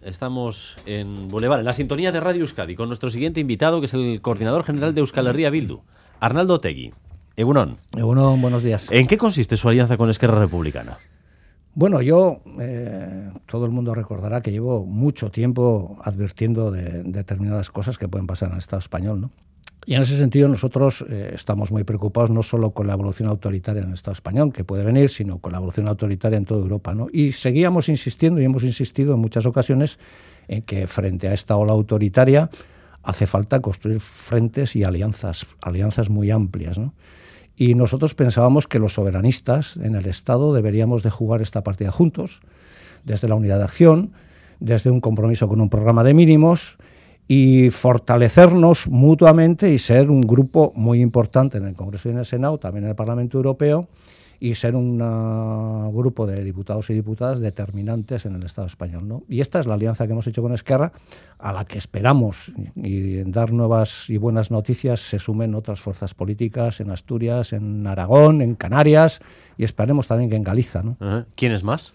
Estamos en Boulevard, en la sintonía de Radio Euskadi, con nuestro siguiente invitado, que es el coordinador general de Euskal Herria Bildu, Arnaldo Otegi. Egunon. Egunon, buenos días. ¿En qué consiste su alianza con Esquerra Republicana? Bueno, yo, todo el mundo recordará que llevo mucho tiempo advirtiendo de determinadas cosas que pueden pasar en el Estado español, ¿no? Y en ese sentido nosotros estamos muy preocupados no solo con la evolución autoritaria en el Estado español, que puede venir, sino con la evolución autoritaria en toda Europa, ¿no? Y seguíamos insistiendo y hemos insistido en muchas ocasiones en que frente a esta ola autoritaria hace falta construir frentes y alianzas muy amplias, ¿no? Y nosotros pensábamos que los soberanistas en el Estado deberíamos de jugar esta partida juntos, desde la unidad de acción, desde un compromiso con un programa de mínimos y fortalecernos mutuamente y ser un grupo muy importante en el Congreso y en el Senado, también en el Parlamento Europeo, y ser un grupo de diputados y diputadas determinantes en el Estado español, ¿no? Y esta es la alianza que hemos hecho con Esquerra, a la que esperamos, y en dar nuevas y buenas noticias, se sumen otras fuerzas políticas en Asturias, en Aragón, en Canarias, y esperemos también que en Galicia, ¿no? ¿Quiénes más?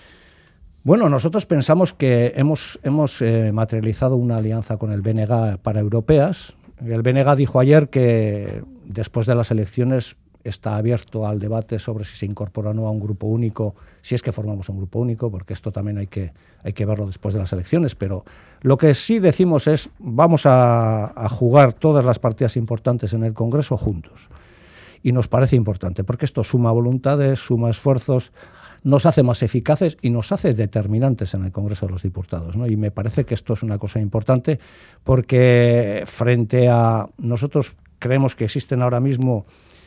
Bueno, nosotros pensamos que hemos materializado una alianza con el BNG para europeas. El BNG dijo ayer que después de las elecciones está abierto al debate sobre si se incorpora o no a un grupo único, si es que formamos un grupo único, porque esto también hay que verlo después de las elecciones, pero lo que sí decimos es vamos a jugar todas las partidas importantes en el Congreso juntos. Y nos parece importante, porque esto suma voluntades, suma esfuerzos, nos hace más eficaces y nos hace determinantes en el Congreso de los Diputados, ¿no? Y me parece que esto es una cosa importante, porque frente a nosotros creemos que existen ahora mismo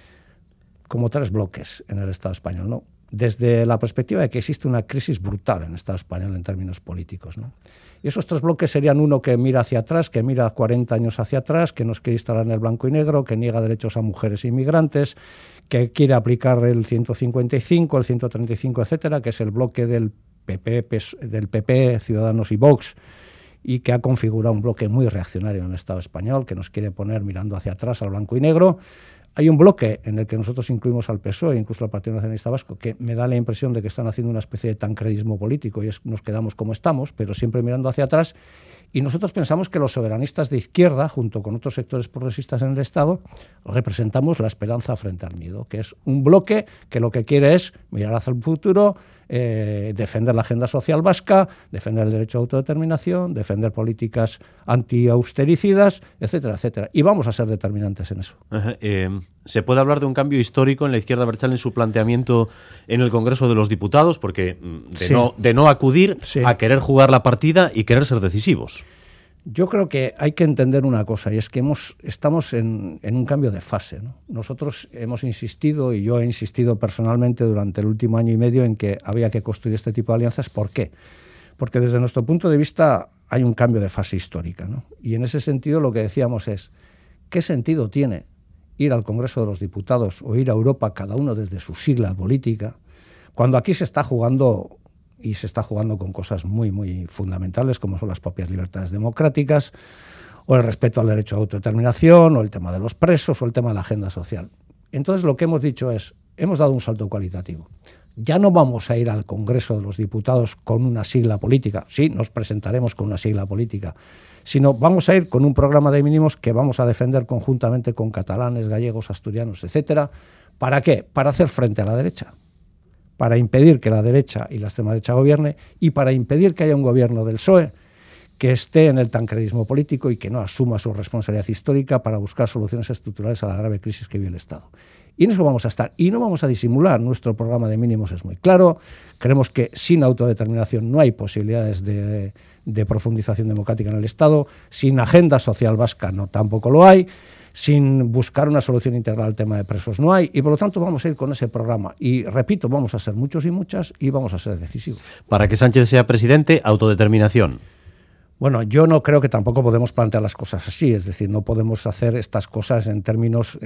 como tres bloques en el Estado español, ¿no? Desde la perspectiva de que existe una crisis brutal en el Estado español en términos políticos, ¿no? Y esos tres bloques serían uno que mira hacia atrás, que mira 40 años hacia atrás, que nos quiere instalar en el blanco y negro, que niega derechos a mujeres e inmigrantes, que quiere aplicar el 155, el 135, etcétera, que es el bloque del PP, Ciudadanos y Vox, y que ha configurado un bloque muy reaccionario en el Estado español, que nos quiere poner mirando hacia atrás al blanco y negro. Hay un bloque en el que nosotros incluimos al PSOE, incluso al Partido Nacionalista Vasco, que me da la impresión de que están haciendo una especie de tancredismo político y nos quedamos como estamos, pero siempre mirando hacia atrás. Y nosotros pensamos que los soberanistas de izquierda, junto con otros sectores progresistas en el Estado, representamos la esperanza frente al miedo, que es un bloque que lo que quiere es mirar hacia el futuro, defender la agenda social vasca, defender el derecho a autodeterminación, defender políticas anti-austericidas, etcétera, etcétera. Y vamos a ser determinantes en eso. ¿Se puede hablar de un cambio histórico en la izquierda abertzale en su planteamiento en el Congreso de los Diputados? Porque de no acudir a querer jugar la partida y querer ser decisivos. Yo creo que hay que entender una cosa, y es que estamos en un cambio de fase, ¿no? Nosotros hemos insistido, y yo he insistido personalmente durante el último año y medio, en que había que construir este tipo de alianzas. ¿Por qué? Porque desde nuestro punto de vista hay un cambio de fase histórica, ¿no? Y en ese sentido lo que decíamos es, ¿qué sentido tiene ir al Congreso de los Diputados o ir a Europa, cada uno desde su sigla política, cuando aquí se está jugando con cosas muy, muy fundamentales, como son las propias libertades democráticas, o el respeto al derecho a autodeterminación, o el tema de los presos, o el tema de la agenda social? Entonces lo que hemos dicho es, hemos dado un salto cualitativo. Ya no vamos a ir al Congreso de los Diputados con una sigla política, sí, nos presentaremos con una sigla política, sino vamos a ir con un programa de mínimos que vamos a defender conjuntamente con catalanes, gallegos, asturianos, etcétera. ¿Para qué? Para hacer frente a la derecha, para impedir que la derecha y la extrema derecha gobierne y para impedir que haya un gobierno del PSOE que esté en el tancredismo político y que no asuma su responsabilidad histórica para buscar soluciones estructurales a la grave crisis que vive el Estado. Y en eso vamos a estar. Y no vamos a disimular. Nuestro programa de mínimos es muy claro. Creemos que sin autodeterminación no hay posibilidades de profundización democrática en el Estado. Sin agenda social vasca tampoco lo hay. Sin buscar una solución integral al tema de presos no hay, y por lo tanto vamos a ir con ese programa. Y repito, vamos a ser muchos y muchas y vamos a ser decisivos. Para que Sánchez sea presidente, autodeterminación. Bueno, yo no creo que tampoco podemos plantear las cosas así, es decir, no podemos hacer estas cosas en términos,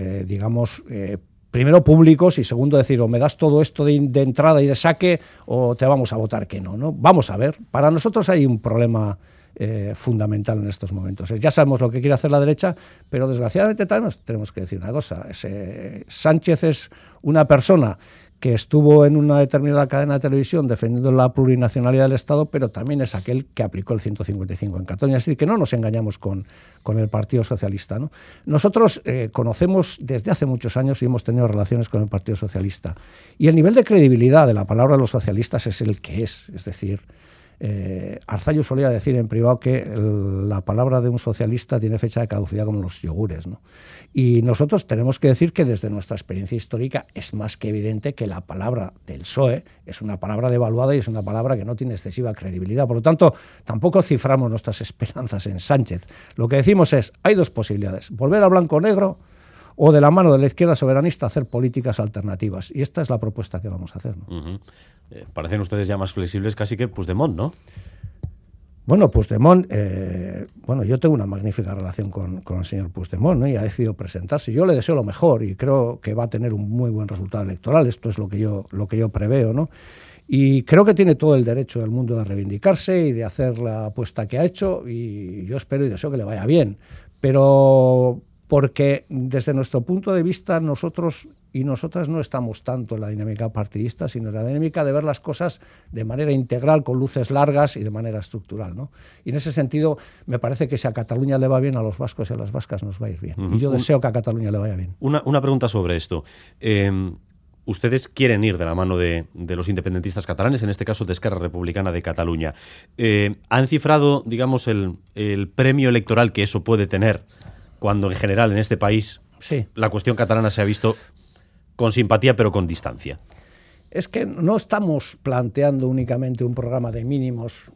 primero públicos y segundo decir, o me das todo esto de entrada y de saque o te vamos a votar que no, ¿no? Vamos a ver, para nosotros hay un problema fundamental en estos momentos. Ya sabemos lo que quiere hacer la derecha, pero desgraciadamente también tenemos que decir una cosa. Sánchez es una persona que estuvo en una determinada cadena de televisión defendiendo la plurinacionalidad del Estado, pero también es aquel que aplicó el 155 en Cataluña. Así que no nos engañamos con el Partido Socialista, ¿no? Nosotros conocemos desde hace muchos años y hemos tenido relaciones con el Partido Socialista. Y el nivel de credibilidad de la palabra de los socialistas es el que es. Es decir, Arzalluz solía decir en privado que la palabra de un socialista tiene fecha de caducidad como los yogures, ¿no? Y nosotros tenemos que decir que desde nuestra experiencia histórica es más que evidente que la palabra del PSOE es una palabra devaluada y es una palabra que no tiene excesiva credibilidad. Por lo tanto, tampoco ciframos nuestras esperanzas en Sánchez. Lo que decimos es, hay dos posibilidades: volver a blanco-negro o de la mano de la izquierda soberanista hacer políticas alternativas. Y esta es la propuesta que vamos a hacer, ¿no? Parecen ustedes ya más flexibles casi que Puigdemont, ¿no? Bueno, Puigdemont, yo tengo una magnífica relación con el señor Puigdemont, ¿no? Y ha decidido presentarse. Yo le deseo lo mejor y creo que va a tener un muy buen resultado electoral. Esto es lo que yo preveo, ¿no? Y creo que tiene todo el derecho del mundo de reivindicarse y de hacer la apuesta que ha hecho, y yo espero y deseo que le vaya bien. Pero porque desde nuestro punto de vista nosotros y nosotras no estamos tanto en la dinámica partidista, sino en la dinámica de ver las cosas de manera integral, con luces largas y de manera estructural, ¿no? Y en ese sentido me parece que si a Cataluña le va bien, a los vascos y a las vascas nos va a ir bien. Y yo deseo que a Cataluña le vaya bien. Una pregunta sobre esto. Ustedes quieren ir de la mano de los independentistas catalanes, en este caso de Esquerra Republicana de Cataluña. ¿Han cifrado, digamos, el premio electoral que eso puede tener cuando en general en este país la cuestión catalana se ha visto con simpatía pero con distancia? Es que no estamos planteando únicamente un programa de mínimos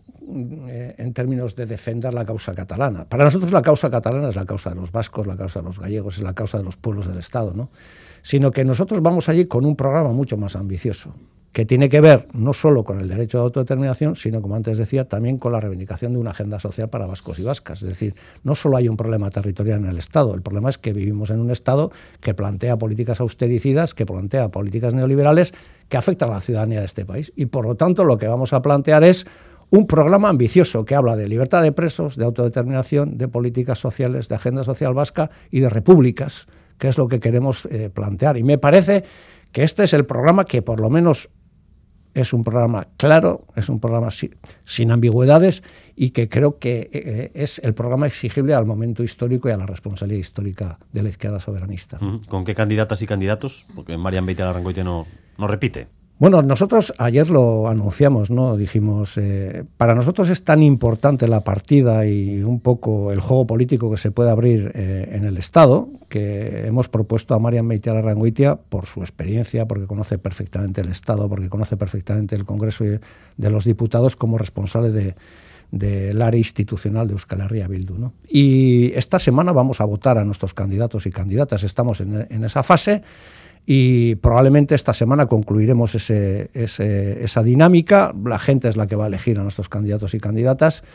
en términos de defender la causa catalana. Para nosotros la causa catalana es la causa de los vascos, la causa de los gallegos, es la causa de los pueblos del Estado, ¿no? Sino que nosotros vamos allí con un programa mucho más ambicioso, que tiene que ver no solo con el derecho de autodeterminación, sino, como antes decía, también con la reivindicación de una agenda social para vascos y vascas. Es decir, no solo hay un problema territorial en el Estado, el problema es que vivimos en un Estado que plantea políticas austericidas, que plantea políticas neoliberales que afectan a la ciudadanía de este país. Y, por lo tanto, lo que vamos a plantear es un programa ambicioso que habla de libertad de presos, de autodeterminación, de políticas sociales, de agenda social vasca y de repúblicas, que es lo que queremos plantear. Y me parece que este es el programa que, por lo menos, es un programa claro, es un programa sin ambigüedades y que creo que es el programa exigible al momento histórico y a la responsabilidad histórica de la izquierda soberanista. ¿Con qué candidatas y candidatos? Porque Marian Beitialarrangoitia no repite. Bueno, nosotros ayer lo anunciamos, ¿no? Dijimos, para nosotros es tan importante la partida y un poco el juego político que se puede abrir en el Estado, que hemos propuesto a Marian Beitialarrangoitia por su experiencia, porque conoce perfectamente el Estado, porque conoce perfectamente el Congreso de los Diputados como responsable del área institucional de Euskal Herria Bildu, ¿no? Y esta semana vamos a votar a nuestros candidatos y candidatas, estamos en esa fase. Y probablemente esta semana concluiremos esa dinámica. La gente es la que va a elegir a nuestros candidatos y candidatas.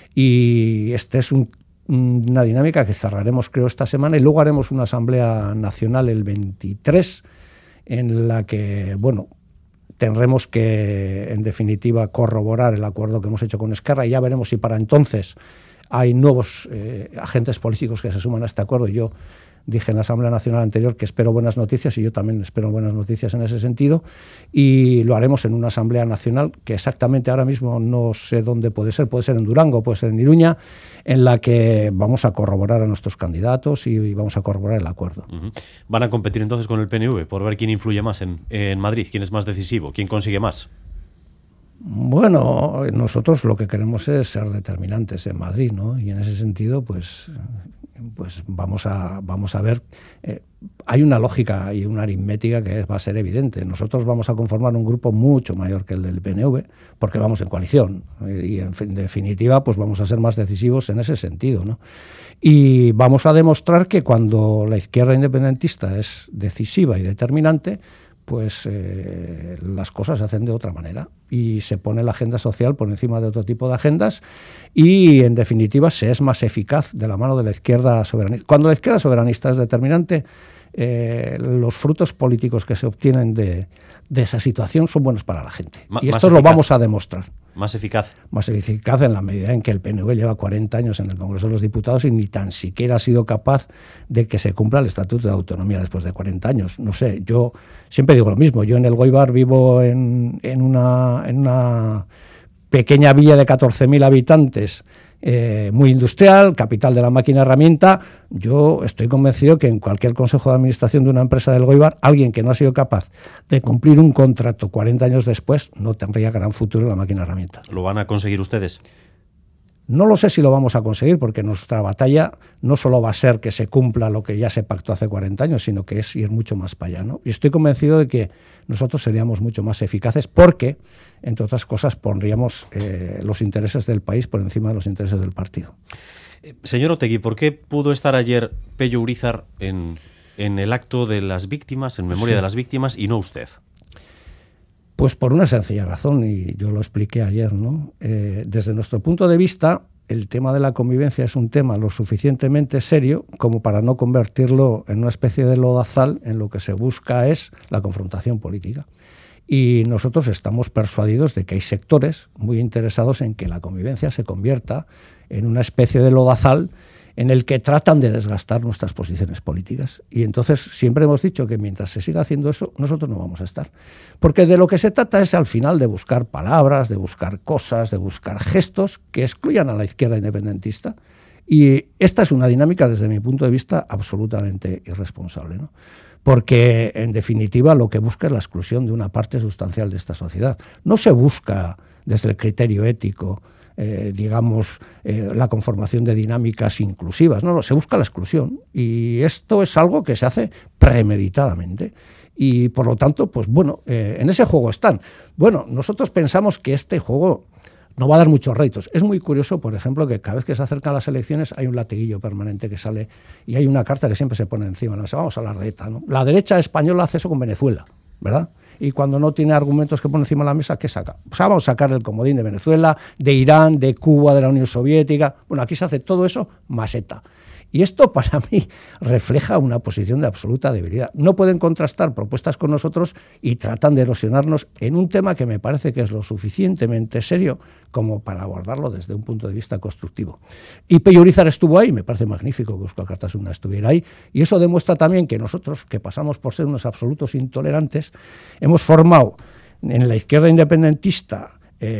Y esta es una dinámica que cerraremos, creo, esta semana. Y luego haremos una asamblea nacional el 23, en la que, tendremos que, en definitiva, corroborar el acuerdo que hemos hecho con Esquerra. Y ya veremos si para entonces hay nuevos agentes políticos que se suman a este acuerdo. Yo dije en la Asamblea Nacional anterior que espero buenas noticias y yo también espero buenas noticias en ese sentido, y lo haremos en una Asamblea Nacional que exactamente ahora mismo no sé dónde puede ser en Durango, puede ser en Iruña, en la que vamos a corroborar a nuestros candidatos y vamos a corroborar el acuerdo. ¿Van a competir entonces con el PNV por ver quién influye más en Madrid? ¿Quién es más decisivo? ¿Quién consigue más? Bueno, nosotros lo que queremos es ser determinantes en Madrid, ¿no? Y en ese sentido, pues vamos a ver. Hay una lógica y una aritmética que va a ser evidente. Nosotros vamos a conformar un grupo mucho mayor que el del PNV, porque vamos en coalición. Y en definitiva, pues vamos a ser más decisivos en ese sentido, ¿no? Y vamos a demostrar que cuando la izquierda independentista es decisiva y determinante, pues las cosas se hacen de otra manera y se pone la agenda social por encima de otro tipo de agendas y, en definitiva, se es más eficaz de la mano de la izquierda soberanista. Cuando la izquierda soberanista es determinante, los frutos políticos que se obtienen de esa situación son buenos para la gente. Y esto lo vamos a demostrar. Más eficaz. Más eficaz en la medida en que el PNV lleva 40 años en el Congreso de los Diputados y ni tan siquiera ha sido capaz de que se cumpla el Estatuto de Autonomía después de 40 años. No sé, yo siempre digo lo mismo. Yo en el Goibar vivo en una pequeña villa de 14.000 habitantes, muy industrial, capital de la máquina herramienta. Yo estoy convencido que en cualquier consejo de administración de una empresa del Goibar, alguien que no ha sido capaz de cumplir un contrato 40 años después no tendría gran futuro en la máquina herramienta. ¿Lo van a conseguir ustedes? No lo sé si lo vamos a conseguir, porque nuestra batalla no solo va a ser que se cumpla lo que ya se pactó hace 40 años, sino que es ir mucho más para allá, ¿no? Y estoy convencido de que nosotros seríamos mucho más eficaces porque, entre otras cosas, pondríamos los intereses del país por encima de los intereses del partido. Señor Otegi, ¿por qué pudo estar ayer Pello Urizar en el acto de las víctimas, en memoria de las víctimas, y no usted? Pues por una sencilla razón, y yo lo expliqué ayer, ¿no? Desde nuestro punto de vista, el tema de la convivencia es un tema lo suficientemente serio como para no convertirlo en una especie de lodazal en lo que se busca es la confrontación política. Y nosotros estamos persuadidos de que hay sectores muy interesados en que la convivencia se convierta en una especie de lodazal en el que tratan de desgastar nuestras posiciones políticas. Y entonces siempre hemos dicho que mientras se siga haciendo eso, nosotros no vamos a estar. Porque de lo que se trata es al final de buscar palabras, de buscar cosas, de buscar gestos que excluyan a la izquierda independentista. Y esta es una dinámica, desde mi punto de vista, absolutamente irresponsable, ¿no? Porque, en definitiva, lo que busca es la exclusión de una parte sustancial de esta sociedad. No se busca desde el criterio ético la conformación de dinámicas inclusivas. No, se busca la exclusión. Y esto es algo que se hace premeditadamente. Y, por lo tanto, pues bueno, en ese juego están. Bueno, nosotros pensamos que este juego no va a dar muchos réditos. Es muy curioso, por ejemplo, que cada vez que se acercan las elecciones hay un latiguillo permanente que sale y hay una carta que siempre se pone encima. ¿No? Vamos a hablar de ETA, ¿no? La derecha española hace eso con Venezuela, ¿verdad? Y cuando no tiene argumentos que pone encima de la mesa, ¿qué saca? Pues vamos a sacar el comodín de Venezuela, de Irán, de Cuba, de la Unión Soviética. Bueno, aquí se hace todo eso más ETA. Y esto para mí refleja una posición de absoluta debilidad. No pueden contrastar propuestas con nosotros y tratan de erosionarnos en un tema que me parece que es lo suficientemente serio como para abordarlo desde un punto de vista constructivo. Y Pello Urizar estuvo ahí, me parece magnífico que Euskal Kartasuna estuviera ahí, y eso demuestra también que nosotros, que pasamos por ser unos absolutos intolerantes, hemos formado en la izquierda independentista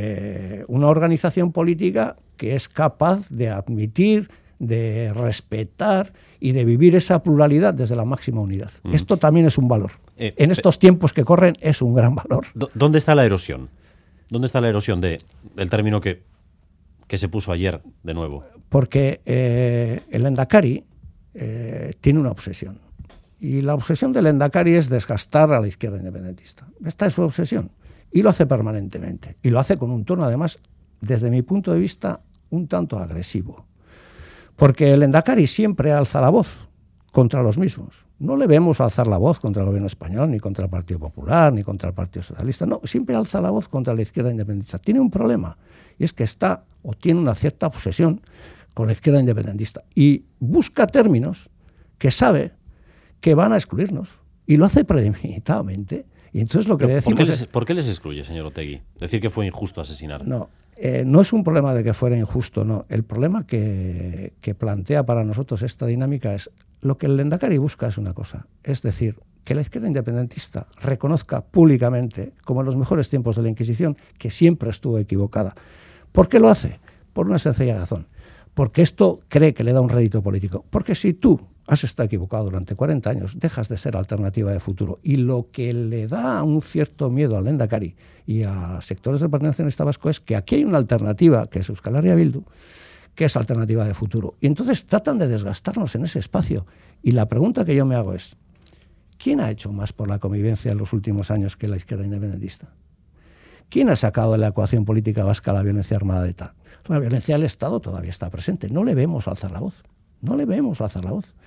una organización política que es capaz de admitir, de respetar y de vivir esa pluralidad desde la máxima unidad. Esto también es un valor. En estos tiempos que corren es un gran valor. ¿Dónde está la erosión? ¿Dónde está la erosión del término que se puso ayer de nuevo? Porque el Lehendakari tiene una obsesión. Y la obsesión del Lehendakari es desgastar a la izquierda independentista. Esta es su obsesión. Y lo hace permanentemente. Y lo hace con un tono, además, desde mi punto de vista, un tanto agresivo. Porque el Lehendakari siempre alza la voz contra los mismos. No le vemos alzar la voz contra el gobierno español, ni contra el Partido Popular, ni contra el Partido Socialista. No, siempre alza la voz contra la izquierda independentista. Tiene un problema, y es que está o tiene una cierta obsesión con la izquierda independentista. Y busca términos que sabe que van a excluirnos. Y lo hace premeditadamente. Y entonces lo que le decimos ¿Por qué les excluye, señor Otegi? Decir que fue injusto asesinar. No. No es un problema de que fuera injusto, no. El problema que plantea para nosotros esta dinámica es lo que el Lehendakari busca es una cosa, es decir, que la izquierda independentista reconozca públicamente, como en los mejores tiempos de la Inquisición, que siempre estuvo equivocada. ¿Por qué lo hace? Por una sencilla razón. Porque esto cree que le da un rédito político. Porque si tú has estado equivocado durante 40 años, dejas de ser alternativa de futuro. Y lo que le da un cierto miedo al Lehendakari y a sectores del Partido Nacionalista Vasco es que aquí hay una alternativa, que es Euskal Herria Bildu, que es alternativa de futuro. Y entonces tratan de desgastarnos en ese espacio. Y la pregunta que yo me hago es, ¿quién ha hecho más por la convivencia en los últimos años que la izquierda independentista? ¿Quién ha sacado de la ecuación política vasca la violencia armada de ETA? La violencia del Estado todavía está presente. No le vemos alzar la voz. No le vemos alzar la voz.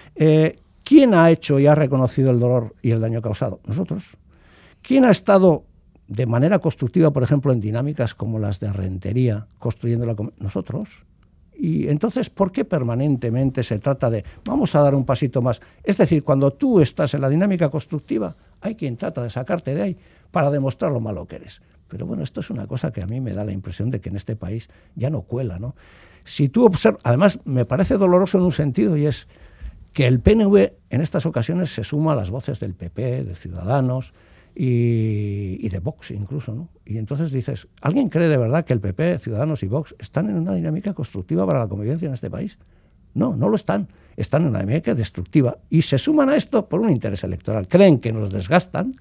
¿Quién ha hecho y ha reconocido el dolor y el daño causado? Nosotros. ¿Quién ha estado de manera constructiva, por ejemplo, en dinámicas como las de Rentería, construyendo la comunidad? Nosotros. Y entonces, ¿por qué permanentemente se trata de vamos a dar un pasito más? Es decir, cuando tú estás en la dinámica constructiva, hay quien trata de sacarte de ahí para demostrar lo malo que eres. Pero bueno, esto es una cosa que a mí me da la impresión de que en este país ya no cuela, ¿no? Si tú observas, además me parece doloroso en un sentido, y es que el PNV en estas ocasiones se suma a las voces del PP, de Ciudadanos y de Vox incluso, ¿no? Y entonces dices, ¿alguien cree de verdad que el PP, Ciudadanos y Vox están en una dinámica constructiva para la convivencia en este país? No, no lo están. Están en una dinámica destructiva y se suman a esto por un interés electoral. Creen que nos desgastan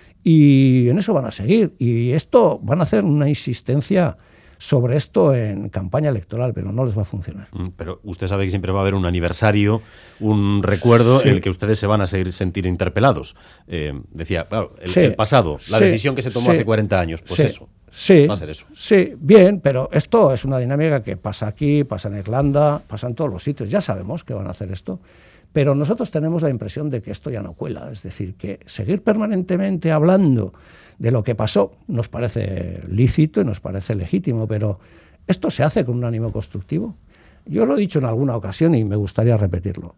y en eso van a seguir. Y esto van a hacer una insistencia sobre esto en campaña electoral, pero no les va a funcionar. Pero usted sabe que siempre va a haber un aniversario, un recuerdo en el que ustedes se van a sentir interpelados. Decía, claro, el pasado, la decisión que se tomó hace 40 años, pues eso. Va a ser eso. Sí, bien, pero esto es una dinámica que pasa aquí, pasa en Irlanda, pasa en todos los sitios. Ya sabemos que van a hacer esto, pero nosotros tenemos la impresión de que esto ya no cuela. Es decir, que seguir permanentemente hablando de lo que pasó nos parece lícito y nos parece legítimo, pero esto se hace con un ánimo constructivo. Yo lo he dicho en alguna ocasión y me gustaría repetirlo.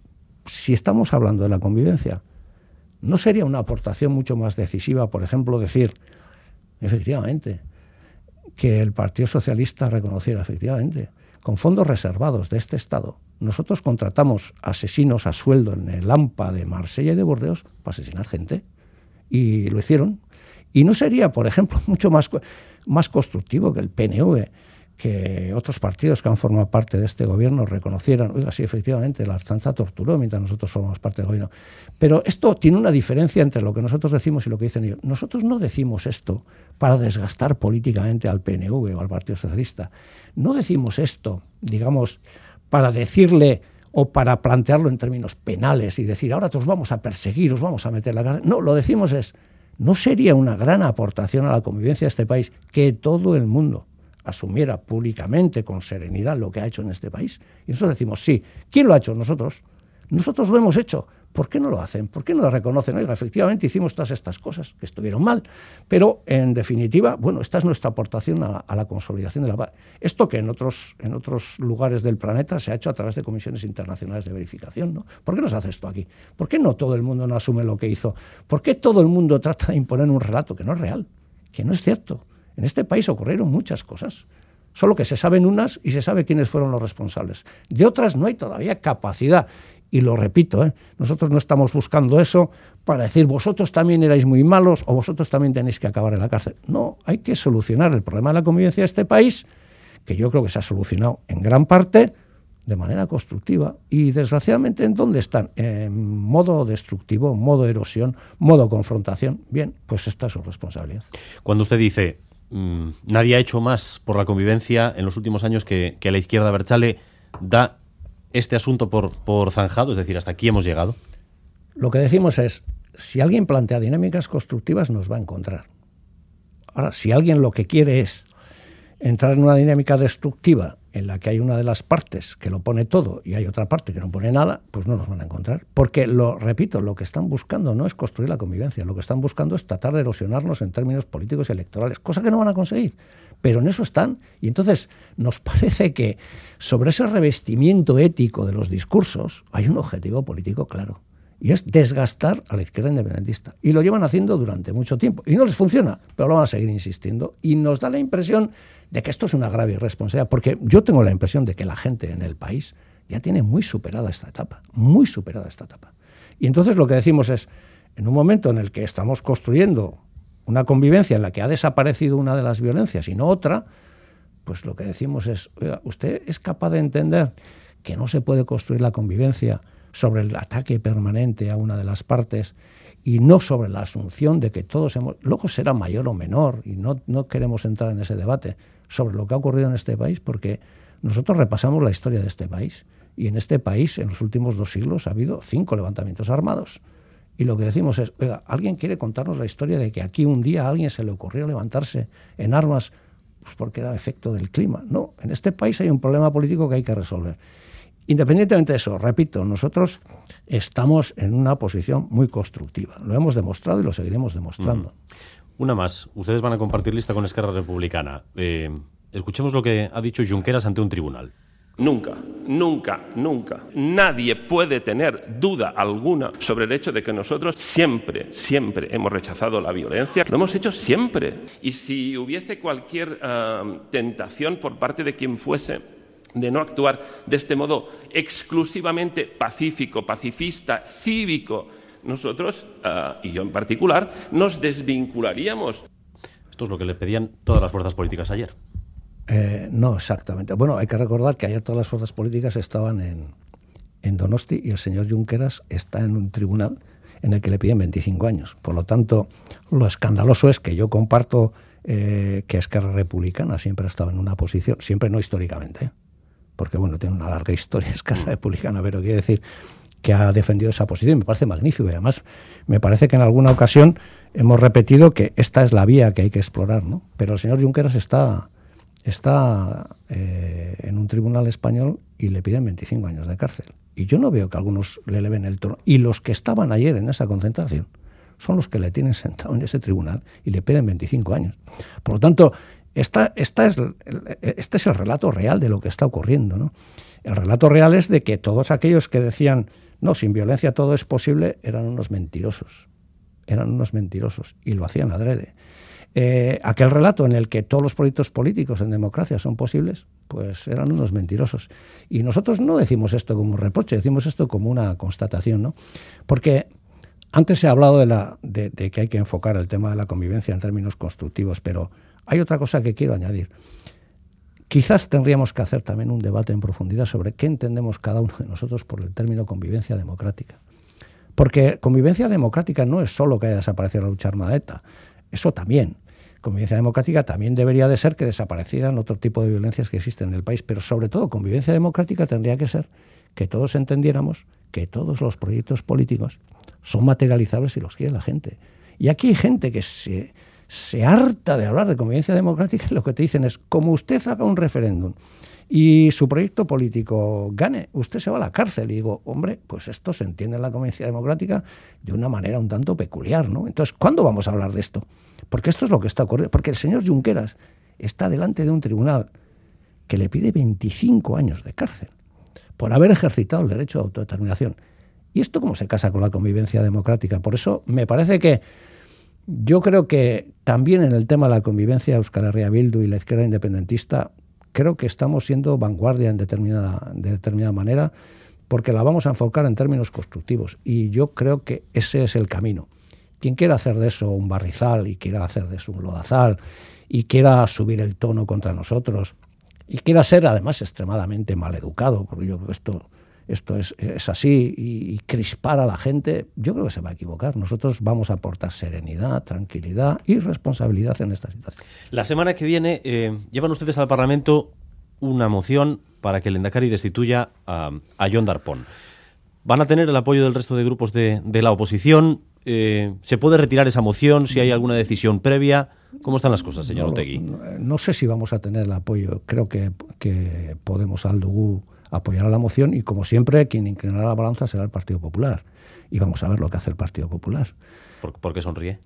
Si estamos hablando de la convivencia, ¿no sería una aportación mucho más decisiva, por ejemplo, decir, efectivamente, que el Partido Socialista reconociera, efectivamente, con fondos reservados de este Estado, nosotros contratamos asesinos a sueldo en el AMPA de Marsella y de Burdeos para asesinar gente? Y lo hicieron. Y no sería, por ejemplo, mucho más constructivo que el PNV, que otros partidos que han formado parte de este gobierno reconocieran, oiga, sí, efectivamente, la Ertzaintza torturó mientras nosotros formamos parte del gobierno. Pero esto tiene una diferencia entre lo que nosotros decimos y lo que dicen ellos. Nosotros no decimos esto para desgastar políticamente al PNV o al Partido Socialista. No decimos esto, digamos, para decirle o para plantearlo en términos penales y decir, ahora os vamos a perseguir, os vamos a meter la cara. No, lo decimos es, ¿no sería una gran aportación a la convivencia de este país que todo el mundo asumiera públicamente, con serenidad, lo que ha hecho en este país? Y nosotros decimos, sí. ¿Quién lo ha hecho? Nosotros. Nosotros lo hemos hecho. ¿Por qué no lo hacen? ¿Por qué no lo reconocen? Oiga, efectivamente hicimos todas estas cosas que estuvieron mal, pero en definitiva, bueno, esta es nuestra aportación a la consolidación de la paz. Esto que en otros lugares del planeta se ha hecho a través de comisiones internacionales de verificación, ¿no? ¿Por qué no se hace esto aquí? ¿Por qué no todo el mundo no asume lo que hizo? ¿Por qué todo el mundo trata de imponer un relato que no es real, que no es cierto? En este país ocurrieron muchas cosas, solo que se saben unas y se sabe quiénes fueron los responsables. De otras no hay todavía capacidad. Y lo repito, nosotros no estamos buscando eso para decir vosotros también erais muy malos o vosotros también tenéis que acabar en la cárcel. No, hay que solucionar el problema de la convivencia de este país, que yo creo que se ha solucionado en gran parte de manera constructiva. Y desgraciadamente, ¿en dónde están? En modo destructivo, modo erosión, modo confrontación. Bien, pues esta es su responsabilidad. Cuando usted dice, nadie ha hecho más por la convivencia en los últimos años que la izquierda abertzale, da este asunto por zanjado, es decir, hasta aquí hemos llegado. Lo que decimos es, si alguien plantea dinámicas constructivas, nos va a encontrar. Ahora, si alguien lo que quiere es entrar en una dinámica destructiva en la que hay una de las partes que lo pone todo y hay otra parte que no pone nada, pues no nos van a encontrar. Porque, repito, lo que están buscando no es construir la convivencia, lo que están buscando es tratar de erosionarnos en términos políticos y electorales, cosa que no van a conseguir. Pero en eso están. Y entonces nos parece que sobre ese revestimiento ético de los discursos hay un objetivo político claro. Y es desgastar a la izquierda independentista. Y lo llevan haciendo durante mucho tiempo. Y no les funciona, pero lo van a seguir insistiendo. Y nos da la impresión de que esto es una grave irresponsabilidad. Porque yo tengo la impresión de que la gente en el país ya tiene muy superada esta etapa. Muy superada esta etapa. Y entonces lo que decimos es, en un momento en el que estamos construyendo una convivencia en la que ha desaparecido una de las violencias y no otra, pues lo que decimos es, oiga, ¿usted es capaz de entender que no se puede construir la convivencia sobre el ataque permanente a una de las partes y no sobre la asunción de que todos hemos... Luego será mayor o menor, y no queremos entrar en ese debate sobre lo que ha ocurrido en este país, porque nosotros repasamos la historia de este país, y en este país, en los últimos 2 siglos, ha habido 5 levantamientos armados. Y lo que decimos es, oiga, ¿alguien quiere contarnos la historia de que aquí un día a alguien se le ocurrió levantarse en armas pues porque era efecto del clima? No, en este país hay un problema político que hay que resolver. Independientemente de eso, repito, nosotros estamos en una posición muy constructiva. Lo hemos demostrado y lo seguiremos demostrando. Una más. Ustedes van a compartir lista con Esquerra Republicana. Escuchemos lo que ha dicho Junqueras ante un tribunal. Nunca, nunca, nunca. Nadie puede tener duda alguna sobre el hecho de que nosotros siempre, siempre hemos rechazado la violencia. Lo hemos hecho siempre. Y si hubiese cualquier tentación por parte de quien fuese de no actuar de este modo exclusivamente pacífico, pacifista, cívico, nosotros, y yo en particular, nos desvincularíamos. Esto es lo que le pedían todas las fuerzas políticas ayer. No exactamente. Bueno, hay que recordar que ayer todas las fuerzas políticas estaban en Donosti y el señor Junqueras está en un tribunal en el que le piden 25 años. Por lo tanto, lo escandaloso es que yo comparto que Esquerra Republicana siempre ha estado en una posición, siempre no históricamente, porque bueno, tiene una larga historia Esquerra Republicana, pero quiere decir que ha defendido esa posición. Me parece magnífico y además me parece que en alguna ocasión hemos repetido que esta es la vía que hay que explorar, ¿no? Pero el señor Junqueras está en un tribunal español y le piden 25 años de cárcel. Y yo no veo que algunos le eleven el tono. Y los que estaban ayer en esa concentración son los que le tienen sentado en ese tribunal y le piden 25 años. Por lo tanto, este es el relato real de lo que está ocurriendo, ¿no? El relato real es de que todos aquellos que decían, no, sin violencia todo es posible, eran unos mentirosos. Eran unos mentirosos y lo hacían adrede. Aquel relato en el que todos los proyectos políticos en democracia son posibles, pues eran unos mentirosos. Y nosotros no decimos esto como un reproche, decimos esto como una constatación, ¿no? Porque antes se ha hablado de que hay que enfocar el tema de la convivencia en términos constructivos, pero hay otra cosa que quiero añadir. Quizás tendríamos que hacer también un debate en profundidad sobre qué entendemos cada uno de nosotros por el término convivencia democrática. Porque convivencia democrática no es solo que haya desaparecido la lucha armada de ETA, eso también. Convivencia democrática también debería de ser que desaparecieran otro tipo de violencias que existen en el país, pero sobre todo convivencia democrática tendría que ser que todos entendiéramos que todos los proyectos políticos son materializables si los quiere la gente. Y aquí hay gente que se harta de hablar de convivencia democrática y lo que te dicen es, como usted haga un referéndum y su proyecto político gane, usted se va a la cárcel. Y digo, hombre, pues esto se entiende en la convivencia democrática de una manera un tanto peculiar, ¿no? Entonces, ¿cuándo vamos a hablar de esto? Porque esto es lo que está ocurriendo. Porque el señor Junqueras está delante de un tribunal que le pide 25 años de cárcel por haber ejercitado el derecho de autodeterminación. ¿Y esto cómo se casa con la convivencia democrática? Por eso me parece que yo creo que también en el tema de la convivencia Euskal Herria Bildu y la izquierda independentista creo que estamos siendo vanguardia de determinada manera porque la vamos a enfocar en términos constructivos y yo creo que ese es el camino. Quien quiera hacer de eso un barrizal y quiera hacer de eso un lodazal y quiera subir el tono contra nosotros y quiera ser además extremadamente maleducado, porque yo creo que esto es así, y crispar a la gente, yo creo que se va a equivocar. Nosotros vamos a aportar serenidad, tranquilidad y responsabilidad en esta situación. La semana que viene llevan ustedes al Parlamento una moción para que el Endacari destituya a Jon Darpón. ¿Van a tener el apoyo del resto de grupos de la oposición? ¿Se puede retirar esa moción si hay alguna decisión previa? ¿Cómo están las cosas, señor Otegi? No sé si vamos a tener el apoyo. Creo que Podemos Aldugu apoyará la moción y, como siempre, quien inclinará la balanza será el Partido Popular. Y vamos a ver lo que hace el Partido Popular. ¿Por qué sonríe?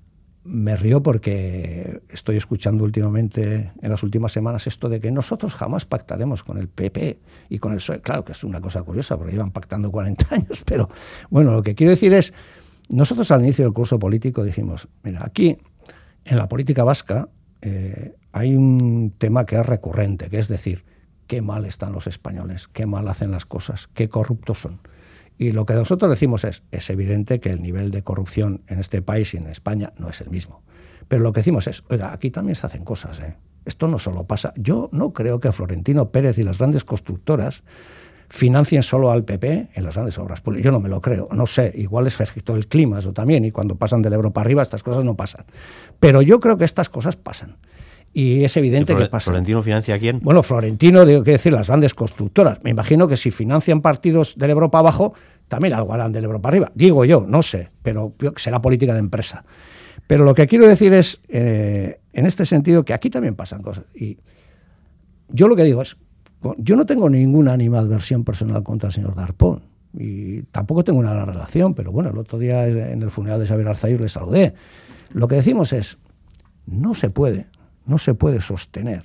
Me río porque estoy escuchando últimamente, en las últimas semanas, esto de que nosotros jamás pactaremos con el PP y con el PSOE. Claro que es una cosa curiosa porque llevan pactando 40 años, pero bueno, lo que quiero decir es, nosotros al inicio del curso político dijimos, mira, aquí en la política vasca hay un tema que es recurrente, que es decir, qué mal están los españoles, qué mal hacen las cosas, qué corruptos son. Y lo que nosotros decimos es evidente que el nivel de corrupción en este país y en España no es el mismo. Pero lo que decimos es, oiga, aquí también se hacen cosas, ¿eh? Esto no solo pasa. Yo no creo que Florentino Pérez y las grandes constructoras financien solo al PP en las grandes obras públicas. Yo no me lo creo. No sé, igual es efecto del clima, eso también, y cuando pasan del Ebro para arriba estas cosas no pasan. Pero yo creo que estas cosas pasan. Y es evidente que pasa. ¿Florentino financia a quién? Bueno, Florentino, digo, quiero decir, las grandes constructoras. Me imagino que si financian partidos del Ebro para abajo, también algo harán del Ebro para arriba. Digo yo, no sé, pero será política de empresa. Pero lo que quiero decir es, en este sentido, que aquí también pasan cosas. Y yo lo que digo es, yo no tengo ninguna animadversión personal contra el señor Darpón. Y tampoco tengo una gran relación, pero bueno, el otro día en el funeral de Xabier Arzayus le saludé. Lo que decimos es, no se puede sostener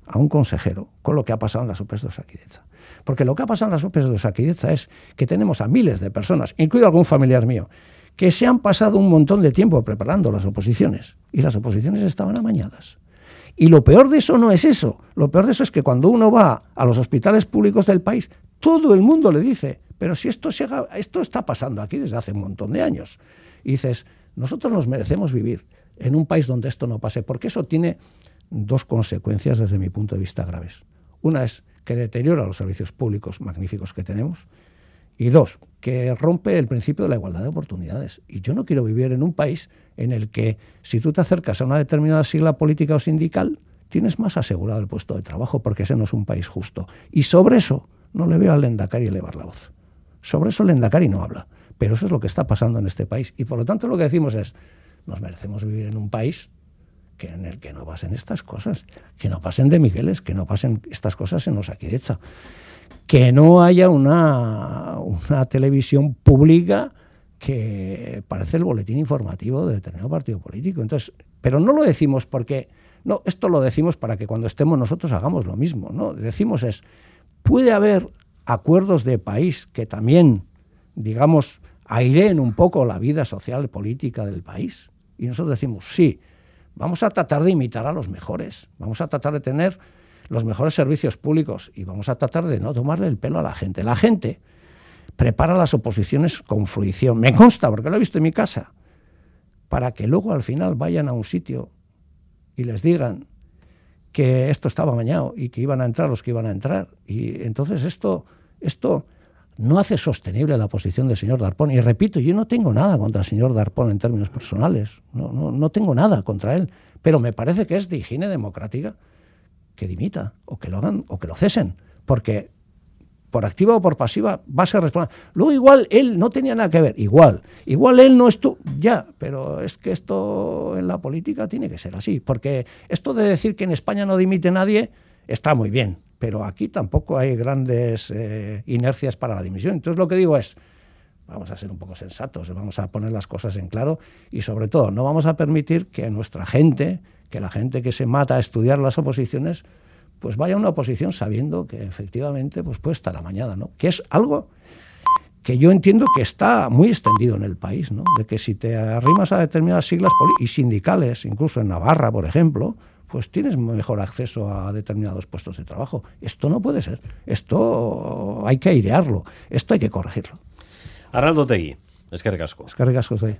a un consejero con lo que ha pasado en las OPEs de Osakidetza. Porque lo que ha pasado en las OPEs de Osakidetza es que tenemos a miles de personas, incluido algún familiar mío, que se han pasado un montón de tiempo preparando las oposiciones y las oposiciones estaban amañadas. Y lo peor de eso no es eso. Lo peor de eso es que cuando uno va a los hospitales públicos del país, todo el mundo le dice, pero si esto está pasando aquí desde hace un montón de años. Y dices, nosotros nos merecemos vivir en un país donde esto no pase, porque eso tiene dos consecuencias desde mi punto de vista graves. Una es que deteriora los servicios públicos magníficos que tenemos y dos, que rompe el principio de la igualdad de oportunidades. Y yo no quiero vivir en un país en el que si tú te acercas a una determinada sigla política o sindical, tienes más asegurado el puesto de trabajo porque ese no es un país justo. Y sobre eso no le veo al Lehendakari elevar la voz. Sobre eso el Lehendakari no habla. Pero eso es lo que está pasando en este país. Y por lo tanto lo que decimos es, nos merecemos vivir en un país en el que no pasen estas cosas, que no pasen de Migueles, que no pasen estas cosas en Osakidetza, que no haya una televisión pública que parece el boletín informativo de determinado partido político. Entonces, pero no lo decimos porque, no, esto lo decimos para que cuando estemos nosotros hagamos lo mismo, ¿no? Decimos puede haber acuerdos de país que también, digamos, aireen un poco la vida social y política del país. Y nosotros decimos, sí, vamos a tratar de imitar a los mejores, vamos a tratar de tener los mejores servicios públicos y vamos a tratar de no tomarle el pelo a la gente. La gente prepara las oposiciones con fruición, me consta porque lo he visto en mi casa, para que luego al final vayan a un sitio y les digan que esto estaba amañado y que iban a entrar los que iban a entrar. Y entonces esto no hace sostenible la posición del señor Darpón. Y repito, yo no tengo nada contra el señor Darpón en términos personales. No tengo nada contra él. Pero me parece que es de higiene democrática que dimita, o que lo hagan, o que lo cesen. Porque por activa o por pasiva va a ser responsable. Luego igual él no tenía nada que ver. Igual él no estuvo. Ya, pero es que esto en la política tiene que ser así. Porque esto de decir que en España no dimite nadie está muy bien. Pero aquí tampoco hay grandes inercias para la dimisión. Entonces lo que digo es, vamos a ser un poco sensatos, vamos a poner las cosas en claro y sobre todo no vamos a permitir que nuestra gente, que la gente que se mata a estudiar las oposiciones, pues vaya a una oposición sabiendo que efectivamente pues puede estar amañada, ¿no? Que es algo que yo entiendo que está muy extendido en el país, ¿no? De que si te arrimas a determinadas siglas y sindicales, incluso en Navarra, por ejemplo, pues tienes mejor acceso a determinados puestos de trabajo. Esto no puede ser. Esto hay que airearlo. Esto hay que corregirlo. Arnaldo Otegi, eskerrik asko. Eskerrik asko, soy.